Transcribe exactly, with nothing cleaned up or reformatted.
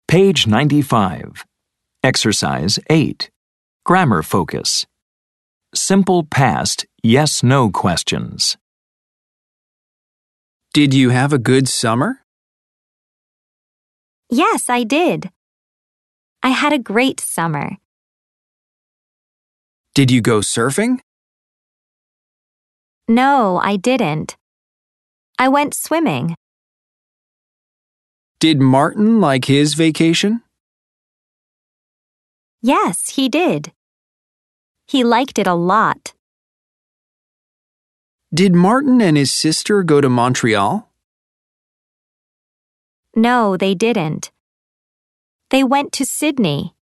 Page ninety-five. Exercise eight. Grammar focus. Simple past yes-no questions. Did you have a good summer? Yes, I did. I had a great summer. Did you go surfing? No, I didn't. I went swimming. Did Martin like his vacation? Yes, he did. He liked it a lot. Did Martin and his sister go to Montreal? No, they didn't. They went to Sydney.